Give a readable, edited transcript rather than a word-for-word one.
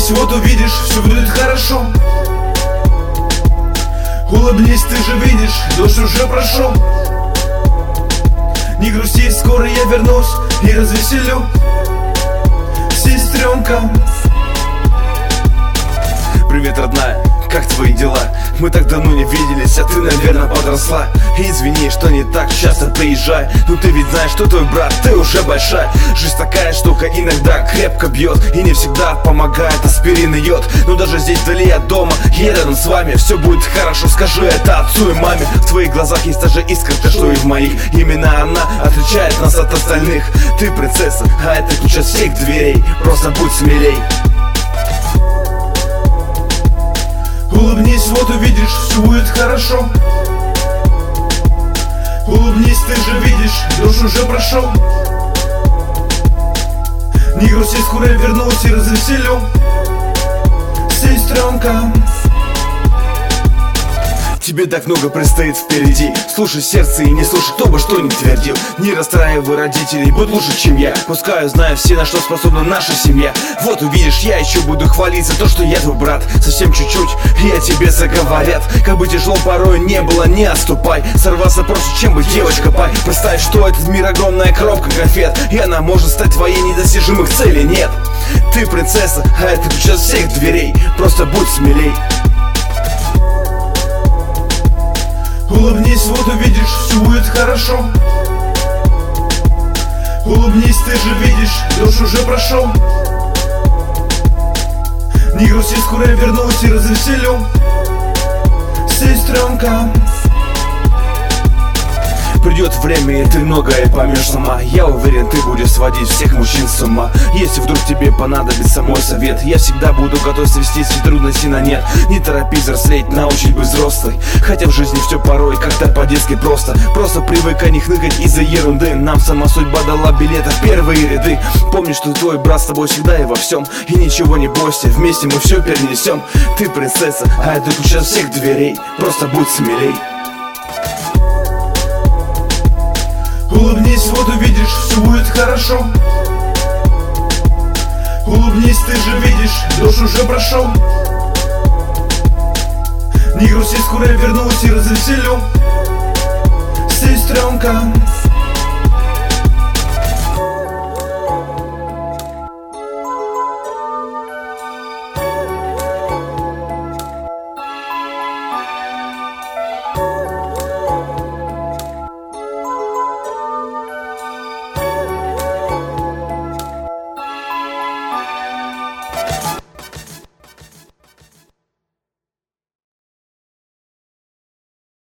Улыбнись, вот увидишь, все будет хорошо. Улыбнись, ты же видишь, дождь уже прошел. Не грусти, скоро я вернусь и развеселю сестренка. Привет, родная, как твои дела? Мы так давно не виделись, а ты, наверное, подросла. Извини, что не так часто приезжай, но ты ведь знаешь, что твой брат, ты уже большая. Жизнь такая штука, иногда крепко бьет, и не всегда помогает аспирин и йод. Но даже здесь вдали от дома, я рядом с вами. Все будет хорошо, скажи это отцу и маме. В твоих глазах есть та же искорка, что и в моих. Именно она отличает нас от остальных. Ты принцесса, а это ключ от всех дверей. Просто будь смелей. Улыбнись, вот увидишь, все будет хорошо. Улыбнись, ты же видишь, дождь уже прошел. Не грусти, скоро я вернусь и развеселю сестренка. Тебе так много предстоит впереди. Слушай сердце и не слушай, кто бы что ни твердил. Не расстраивай родителей, будь лучше, чем я. Пускай знаю все, на что способна наша семья. Вот увидишь, я еще буду хвалиться то, что я твой брат. Совсем чуть-чуть, и о тебе заговорят. Как бы тяжело порой не было, не отступай. Сорваться просто, чем бы девочка пай. Представь, что этот мир огромная коробка конфет, и она может стать твоей, недостижимых целей нет. Ты принцесса, а это ключ от всех дверей. Просто будь смелей. Улыбнись, вот увидишь, все будет хорошо. Улыбнись, ты же видишь, дождь уже прошел. Не грусти, скоро я вернусь и развеселю сестренка. Придет время, и ты многое поймешь сама. Я уверен, ты будешь сводить всех мужчин с ума. Если вдруг тебе понадобится мой совет, я всегда буду готов свести все трудности на нет. Не торопись взрослеть, научись быть взрослой. Хотя в жизни все порой как-то по-детски просто. Просто привыкай не хныкать из-за ерунды. Нам сама судьба дала билеты в первые ряды. Помни, что твой брат с тобой всегда и во всем. И ничего не бойся, вместе мы все перенесем. Ты принцесса, а это ключ от всех дверей. Просто будь смелей. Улыбнись, вот увидишь, все будет хорошо. Улыбнись, ты же видишь, дождь уже прошел. Не грусти, скоро я вернусь и развеселю сестренка.